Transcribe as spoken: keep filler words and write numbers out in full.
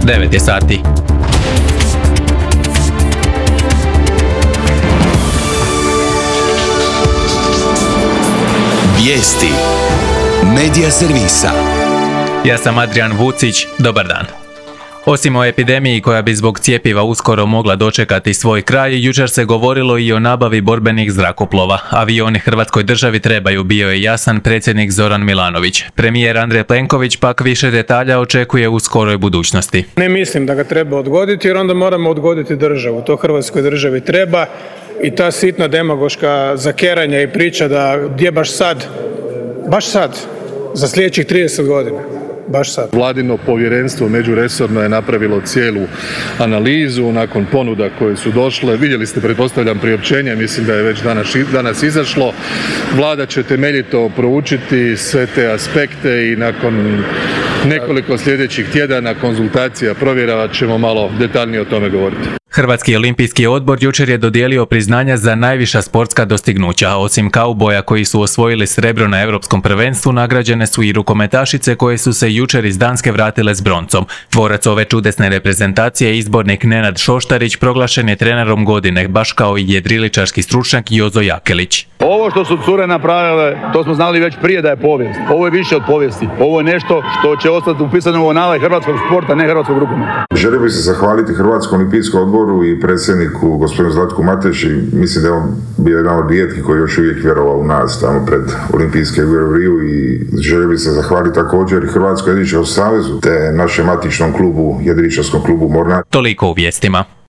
devet je sati. Vijesti Medija servisa. Ja sam Adrian Vucić, dobar dan. Osim o epidemiji koja bi zbog cjepiva uskoro mogla dočekati svoj kraj, jučer se govorilo i o nabavi borbenih zrakoplova. Avioni Hrvatskoj državi trebaju, bio je jasan predsjednik Zoran Milanović. Premijer Andrej Plenković pak više detalja očekuje u skoroj budućnosti. Ne mislim da ga treba odgoditi jer onda moramo odgoditi državu. To Hrvatskoj državi treba i ta sitna demagoška zakeranja i priča da gdje baš sad, baš sad, za sljedećih trideset godina. Baš sad. Vladino povjerenstvo međuresorno je napravilo cijelu analizu nakon ponuda koje su došle. Vidjeli ste, pretpostavljam, priopćenje, mislim da je već danas, danas izašlo. Vlada će temeljito proučiti sve te aspekte i nakon nekoliko sljedećih tjedana konzultacija, provjera ćemo malo detaljnije o tome govoriti. Hrvatski olimpijski odbor jučer je dodijelio priznanja za najviša sportska dostignuća. Osim kauboja koji su osvojili srebro na europskom prvenstvu, nagrađene su i rukometašice koje su se jučer iz Danske vratile s broncom. Tvorac ove čudesne reprezentacije, izbornik Nenad Šoštarić, proglašen je trenerom godine, baš kao i jedriličarski stručnjak Jozo Jakelić. Ovo što su cure napravile, to smo znali već prije da je povijest. Ovo je više od povijesti. Ovo je nešto što će ostati upisano u anale hrvatskog sporta, ne hrvatskog rukometa. Želio bih se zahvaliti Hrvatskom olimpijskom odboru i predsjedniku gospodinu Zlatku Mateši. Mislim da je on bio jedan od rijetkih koji još uvijek vjerovao u nas tamo pred olimpijske igre u Riju i želio bih se zahvaliti također i Hrvatskom jedriličarskom savezu te našem matičnom klubu, jedriličarskom klubu Mornar. Toliko u vijestima.